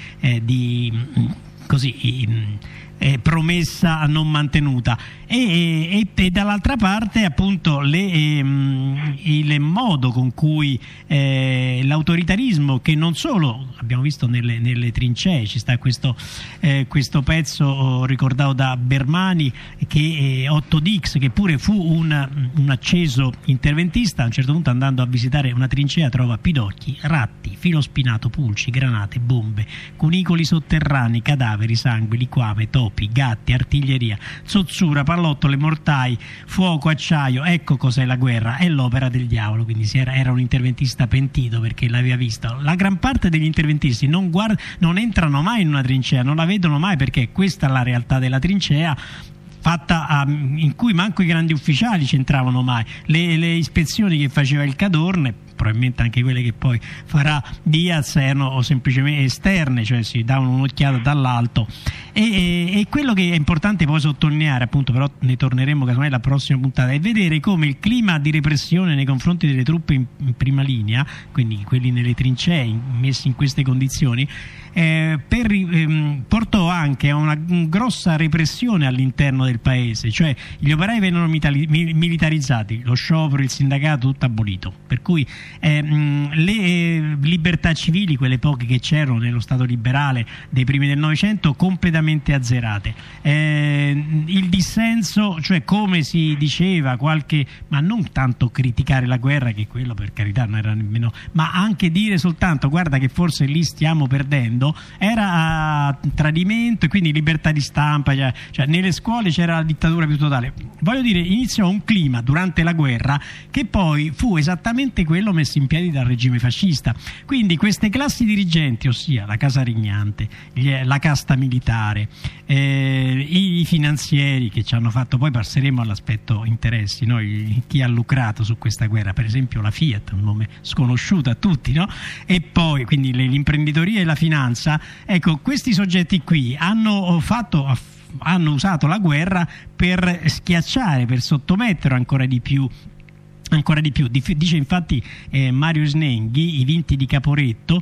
promessa non mantenuta, e dall'altra parte appunto il modo con cui l'autoritarismo, che non solo abbiamo visto nelle trincee, ci sta questo pezzo ricordato da Bermani, che Otto Dix, che pure fu un acceso interventista, a un certo punto, andando a visitare una trincea, trova pidocchi, ratti, filo spinato, pulci, granate, bombe, cunicoli sotterranei, cadaveri, sangue, liquame, topi, gatti, artiglieria, zozzura, pallottole, mortai, fuoco, acciaio. Ecco cos'è la guerra, è l'opera del diavolo. Quindi era un interventista pentito, perché l'aveva visto. La gran parte degli interventisti non entrano mai in una trincea, non la vedono mai, perché questa è la realtà della trincea, fatta in cui manco i grandi ufficiali c'entravano mai. Le ispezioni che faceva il Cadorne, probabilmente anche quelle che poi farà Diaz, erano semplicemente esterne, cioè si davano un'occhiata dall'alto, e quello che è importante poi sottolineare, appunto, però ne torneremo casomai la prossima puntata, è vedere come il clima di repressione nei confronti delle truppe in prima linea, quindi quelli nelle trincee messi in queste condizioni, portò anche a una grossa repressione all'interno del paese, cioè gli operai vennero militarizzati, lo sciopero, il sindacato, tutto abolito, per cui le libertà civili, quelle poche che c'erano nello Stato liberale dei primi del Novecento, completamente azzerate. Il dissenso, cioè, come si diceva, ma non tanto criticare la guerra, che quello per carità non era nemmeno, ma anche dire soltanto guarda che forse lì stiamo perdendo, era tradimento, e quindi libertà di stampa, cioè nelle scuole c'era la dittatura più totale. Voglio dire, iniziò un clima durante la guerra che poi fu esattamente quello messo in piedi dal regime fascista. Quindi queste classi dirigenti, ossia la casa regnante, la casta militare, i finanzieri che ci hanno fatto, poi passeremo all'aspetto interessi, no? Chi ha lucrato su questa guerra, per esempio la Fiat, un nome sconosciuto a tutti, no? E poi quindi l'imprenditoria e la finanza. Ecco, questi soggetti qui hanno usato la guerra per schiacciare, per sottomettere ancora di più. Dice infatti Mario Snenghi, I vinti di Caporetto,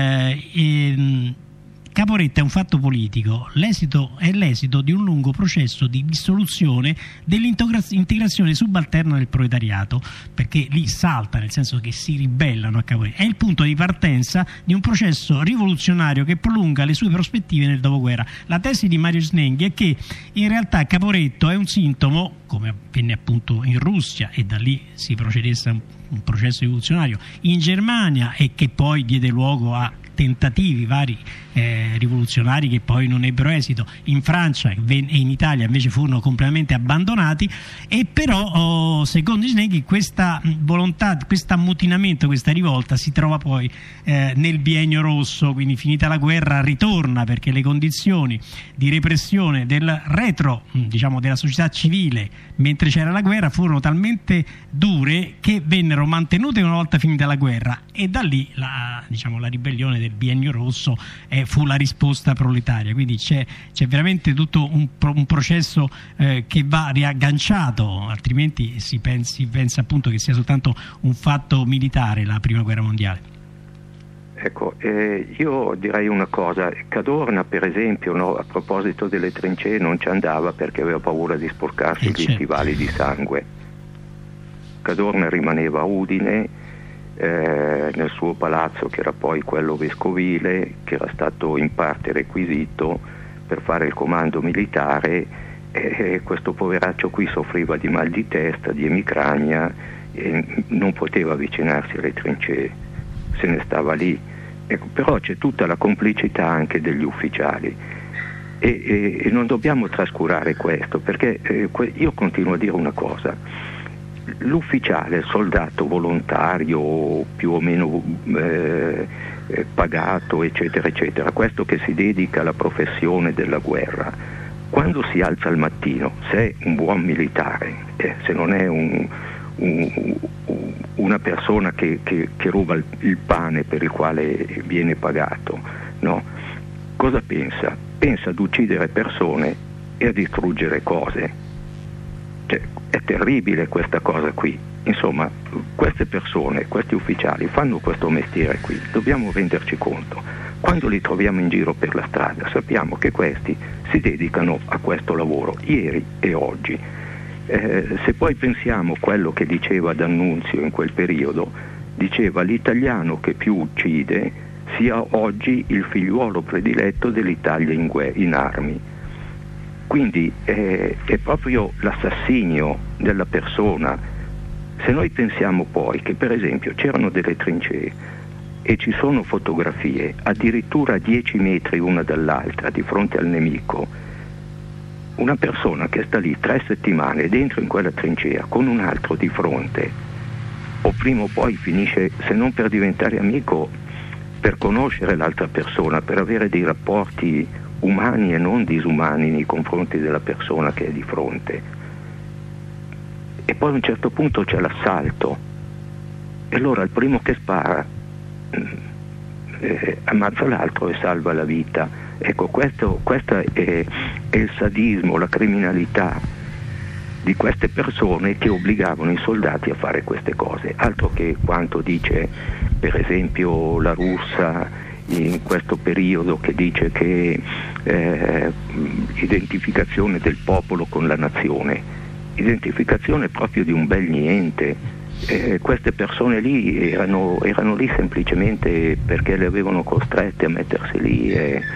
Caporetta è un fatto politico, è l'esito di un lungo processo di dissoluzione dell'integrazione subalterna del proletariato, perché lì salta, nel senso che si ribellano a Caporetta. È il punto di partenza di un processo rivoluzionario che prolunga le sue prospettive nel dopoguerra. La tesi di Mario Snenghi è che in realtà Caporetto è un sintomo, come avvenne appunto in Russia, e da lì si procedesse a un processo rivoluzionario in Germania, e che poi diede luogo a tentativi vari rivoluzionari che poi non ebbero esito in Francia, e in Italia invece furono completamente abbandonati. E però secondo Snenghi questa volontà, questo ammutinamento, questa rivolta si trova poi nel biennio rosso, quindi finita la guerra ritorna, perché le condizioni di repressione del della società civile mentre c'era la guerra furono talmente dure che vennero mantenute una volta finita la guerra, e da lì la ribellione del biennio rosso fu la risposta proletaria. Quindi c'è veramente tutto un processo che va riagganciato, altrimenti si pensa appunto che sia soltanto un fatto militare la prima guerra mondiale. Ecco, io direi una cosa: Cadorna per esempio, no, a proposito delle trincee, non ci andava perché aveva paura di sporcarsi gli stivali di sangue. Cadorna rimaneva a Udine, nel suo palazzo, che era poi quello vescovile, che era stato in parte requisito per fare il comando militare, e questo poveraccio qui soffriva di mal di testa, di emicrania, e non poteva avvicinarsi alle trincee, se ne stava lì. Ecco, però c'è tutta la complicità anche degli ufficiali e non dobbiamo trascurare questo, perché io continuo a dire una cosa: l'ufficiale, il soldato volontario più o meno pagato eccetera eccetera, questo che si dedica alla professione della guerra, quando si alza al mattino, se è un buon militare, se non è una persona che ruba il pane per il quale viene pagato, no? Cosa pensa? Pensa ad uccidere persone e a distruggere cose. Cioè, è terribile questa cosa qui. Insomma, queste persone, questi ufficiali fanno questo mestiere qui, dobbiamo renderci conto. Quando li troviamo in giro per la strada sappiamo che questi si dedicano a questo lavoro, ieri e oggi. Se poi pensiamo quello che diceva D'Annunzio in quel periodo, diceva: l'italiano che più uccide sia oggi il figliuolo prediletto dell'Italia in armi. Quindi è proprio l'assassinio della persona. Se noi pensiamo poi che per esempio c'erano delle trincee e ci sono fotografie addirittura a 10 metri una dall'altra di fronte al nemico, una persona che sta lì 3 settimane dentro in quella trincea con un altro di fronte, o prima o poi finisce, se non per diventare amico, per conoscere l'altra persona, per avere dei rapporti umani e non disumani nei confronti della persona che è di fronte. E poi a un certo punto c'è l'assalto e allora il primo che spara ammazza l'altro e salva la vita. Ecco, questo è il sadismo, la criminalità di queste persone che obbligavano i soldati a fare queste cose, altro che quanto dice per esempio la Russa in questo periodo, che dice che identificazione del popolo con la nazione, identificazione proprio di un bel niente. Queste persone lì erano lì semplicemente perché le avevano costrette a mettersi lì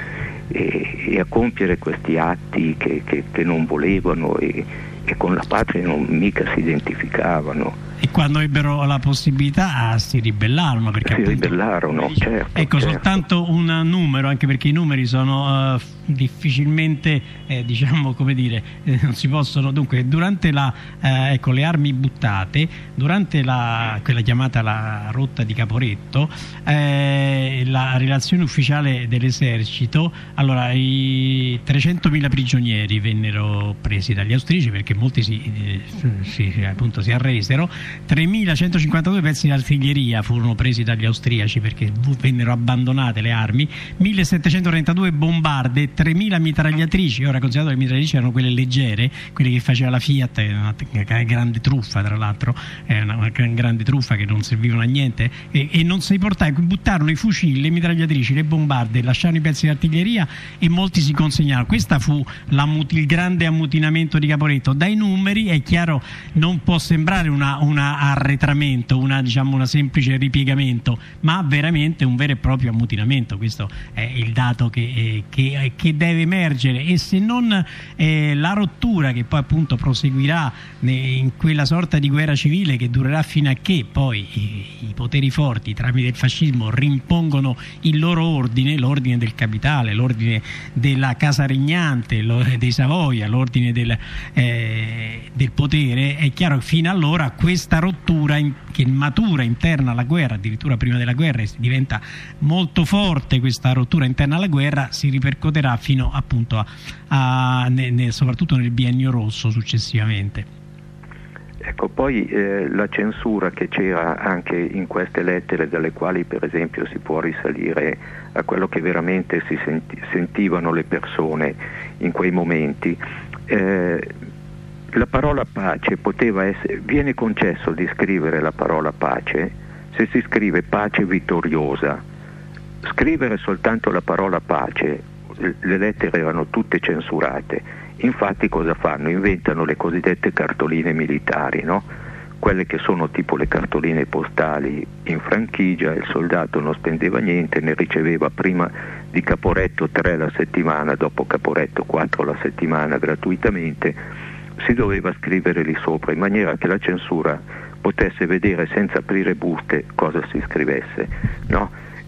e a compiere questi atti che non volevano e con la patria non mica si identificavano. E quando ebbero la possibilità si ribellarono, perché ribellarono, certo. Ecco, certo. Soltanto un numero, anche perché i numeri sono difficilmente, diciamo, come dire, non si possono. Dunque, durante ecco, le armi buttate, durante quella chiamata la rotta di Caporetto, la relazione ufficiale dell'esercito, allora i 300.000 prigionieri vennero presi dagli austriaci, perché molti si arresero. 3.152 pezzi di artiglieria furono presi dagli austriaci perché vennero abbandonate le armi, 1.732 bombarde, 3.000 mitragliatrici. Ora, considerato che le mitragliatrici erano quelle leggere, quelle che faceva la Fiat, una grande truffa, tra l'altro, una grande truffa che non servivano a niente, e non si portavano, buttarono i fucili, le mitragliatrici, le bombarde, lasciarono i pezzi di artiglieria e molti si consegnarono. Questa fu il grande ammutinamento di Caporetto. Dai numeri è chiaro, non può sembrare un arretramento, una semplice ripiegamento, ma veramente un vero e proprio ammutinamento. Questo è il dato che deve emergere, e se non la rottura che poi appunto proseguirà in quella sorta di guerra civile che durerà fino a che poi i poteri forti tramite il fascismo rimpongono il loro ordine, l'ordine del capitale, l'ordine della casa regnante, dei Savoia, l'ordine del potere. È chiaro che fino allora questa rottura che matura interna alla guerra, addirittura prima della guerra, e diventa molto forte questa rottura interna alla guerra, si ripercuoterà fino appunto soprattutto nel biennio rosso successivamente. Ecco, poi la censura che c'era anche in queste lettere, dalle quali per esempio si può risalire a quello che veramente si sentivano le persone in quei momenti. La parola pace viene concesso di scrivere la parola pace se si scrive pace vittoriosa. Scrivere soltanto la parola pace, le lettere erano tutte censurate. Infatti cosa fanno? Inventano le cosiddette cartoline militari, no? Quelle che sono tipo le cartoline postali in franchigia. Il soldato non spendeva niente, ne riceveva prima di Caporetto 3 la settimana, dopo Caporetto 4 la settimana gratuitamente. si doveva scrivere lì sopra in maniera che la censura potesse vedere senza aprire buste cosa si scrivesse, no?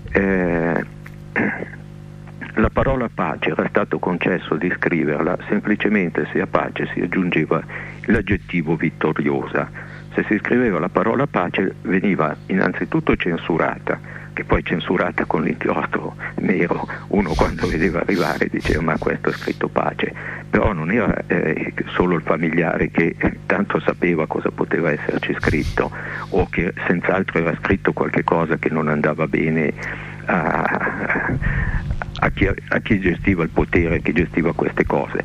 La parola pace era stato concesso di scriverla semplicemente se a pace si aggiungeva l'aggettivo vittoriosa. Se si scriveva la parola pace veniva innanzitutto censurata, che poi censurata con l'inchiostro nero. Uno quando vedeva arrivare diceva ma questo è scritto pace, però non era solo il familiare che tanto sapeva cosa poteva esserci scritto, o che senz'altro era scritto qualche cosa che non andava bene a chi gestiva il potere, chi gestiva queste cose.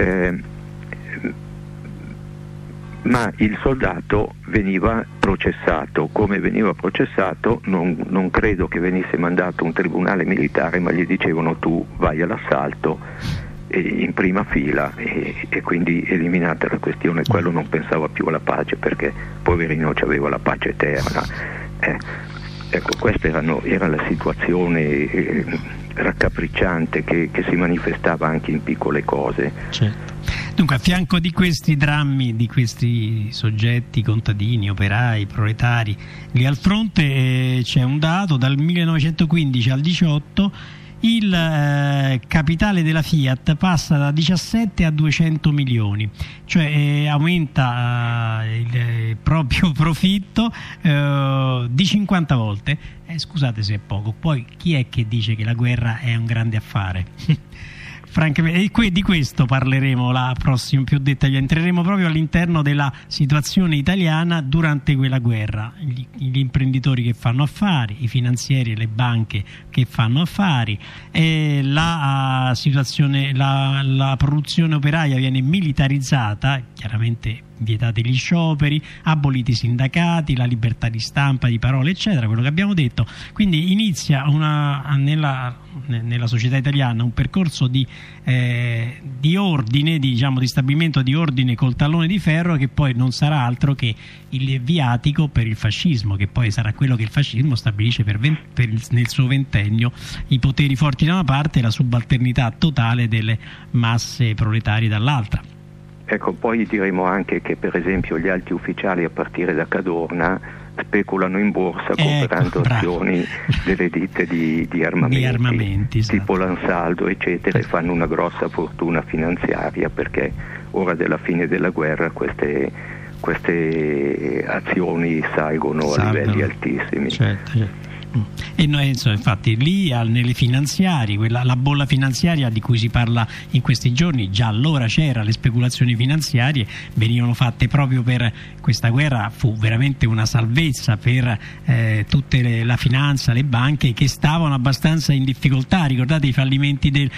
Ma il soldato veniva processato. Come veniva processato? Non credo che venisse mandato un tribunale militare, ma gli dicevano tu vai all'assalto in prima fila, e quindi eliminata la questione. Quello non pensava più alla pace perché poverino c'aveva la pace eterna. Ecco, questa era la situazione raccapricciante che si manifestava anche in piccole cose. Certo. Dunque, a fianco di questi drammi, di questi soggetti contadini, operai, proletari lì al fronte, c'è un dato: dal 1915 al 18 il capitale della Fiat passa da 17 a 200 milioni, cioè aumenta il proprio profitto di 50 volte. Scusate se è poco, poi chi è che dice che la guerra è un grande affare? Francamente, e di questo parleremo la prossima più dettagliata, entreremo proprio all'interno della situazione italiana durante quella guerra, gli imprenditori che fanno affari, i finanzieri e le banche che fanno affari, e la situazione, la produzione operaia viene militarizzata, chiaramente vietati gli scioperi, aboliti i sindacati, la libertà di stampa, di parola, eccetera, quello che abbiamo detto. Quindi inizia nella società italiana un percorso di ordine, di stabilimento di ordine col tallone di ferro, che poi non sarà altro che il viatico per il fascismo, che poi sarà quello che il fascismo stabilisce nel suo ventennio: i poteri forti da una parte e la subalternità totale delle masse proletarie dall'altra. Ecco, poi diremo anche che per esempio gli alti ufficiali a partire da Cadorna speculano in borsa comprando azioni delle ditte di armamenti tipo Lansaldo eccetera, e fanno una grossa fortuna finanziaria, perché ora della fine della guerra queste azioni salgono a livelli altissimi. Certo. E noi, infatti, lì nelle finanziarie, la bolla finanziaria di cui si parla in questi giorni, già allora c'era, le speculazioni finanziarie venivano fatte proprio per questa guerra. Fu veramente una salvezza per tutte la finanza, le banche che stavano abbastanza in difficoltà. Ricordate i fallimenti del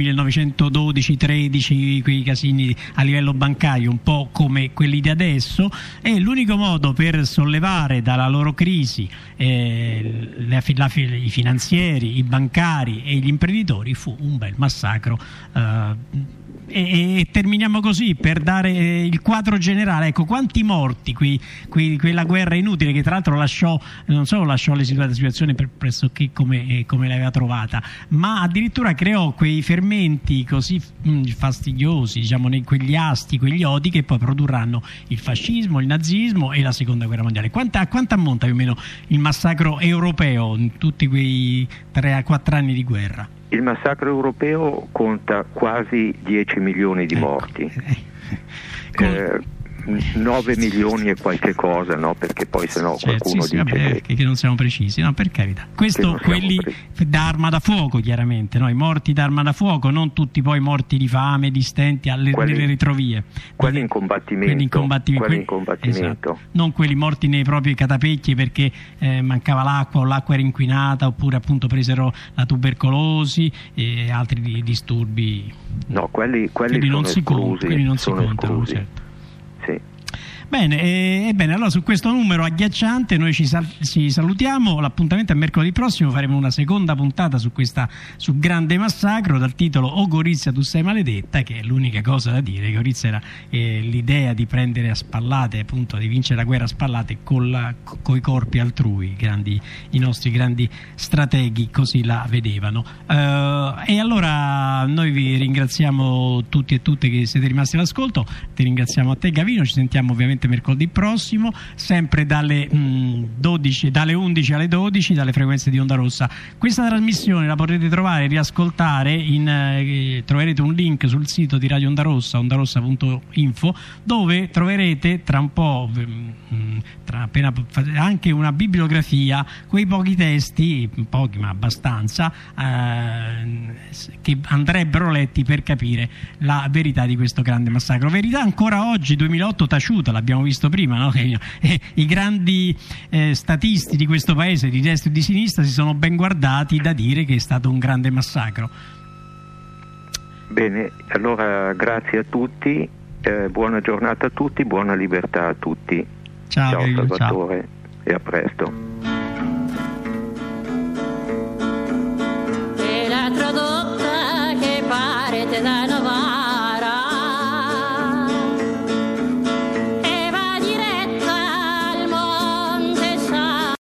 1912-13, quei casini a livello bancario, un po' come quelli di adesso, e l'unico modo per sollevare dalla loro crisi i finanzieri, i bancari e gli imprenditori fu un bel massacro. E terminiamo così, per dare il quadro generale. Ecco, quanti morti quella guerra inutile, che tra l'altro non solo lasciò la situazione pressoché come l'aveva trovata, ma addirittura creò quei fermenti così fastidiosi, quegli asti, quegli odi che poi produrranno il fascismo, il nazismo e la seconda guerra mondiale. A quanto ammonta più o meno il massacro europeo in tutti quei 3-4 anni di guerra? Il massacro europeo conta quasi 10 milioni di morti, 9 milioni e qualche cosa, no? Perché poi sennò qualcuno dice che non siamo precisi, no, per carità. Questo quelli da arma da fuoco, chiaramente, no? I morti da arma da fuoco, non tutti poi morti di fame, di stenti nelle retrovie. Quelli in combattimento. Esatto. Non quelli morti nei propri catapecchi perché mancava l'acqua o l'acqua era inquinata, oppure appunto presero la tubercolosi e altri disturbi. No, quelli non si esclusi, contano, certo. Sì. Ebbene, allora su questo numero agghiacciante noi ci salutiamo. L'appuntamento è mercoledì prossimo, faremo una seconda puntata su Grande Massacro dal titolo O Gorizia tu sei maledetta, che è l'unica cosa da dire. Gorizia era l'idea di prendere a spallate, appunto di vincere la guerra a spallate coi corpi altrui, i nostri grandi strateghi così la vedevano. E allora noi vi ringraziamo tutti e tutte che siete rimasti all'ascolto. Ti ringraziamo a te Gavino, ci sentiamo ovviamente mercoledì prossimo, sempre dalle 11 alle 12 dalle frequenze di Onda Rossa. Questa trasmissione la potete trovare e riascoltare, troverete un link sul sito di Radio Onda Rossa, ondarossa.info, dove troverete tra un po', anche una bibliografia, quei pochi testi, pochi ma abbastanza, che andrebbero letti per capire la verità di questo grande massacro. Verità ancora oggi, 2008, taciuta, l'abbiamo visto prima, no? I grandi statisti di questo paese, di destra e di sinistra, si sono ben guardati da dire che è stato un grande massacro. Bene, allora grazie a tutti, buona giornata a tutti, buona libertà a tutti. Ciao Salvatore, e a presto.